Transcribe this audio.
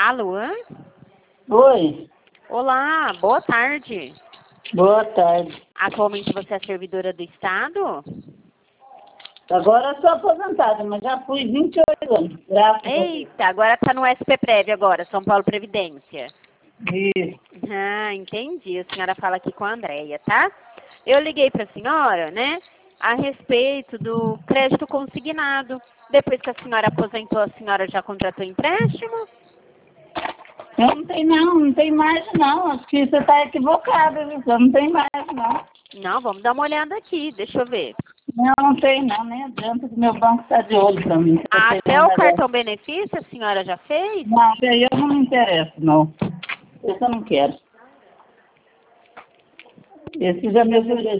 Alô? Oi, Olá, boa tarde. boa tarde. Atualmente você é servidora do Estado? Agora eu sou aposentada, mas já fui 28 anos, graças a Deus. Eita, agora está no SPPrev agora, São Paulo Previdência. Isso. Ah, entendi. A senhora fala aqui com a Andréia, tá? Eu liguei para a senhora, né, a respeito do crédito consignado. Depois que a senhora aposentou, a senhora já contratou empréstimo? Eu não tenho mais não. Acho que você está equivocada, viu? Eu não tenho mais não. Não, vamos dar uma olhada aqui, deixa eu ver. Não tem não, nem adianta que meu banco está de olho para mim. Se eu Até tenho um o negócio. cartão benefício a senhora já fez? Não, isso aí eu não me interesso, não. Esse eu não quero. Esse já me ofereceu.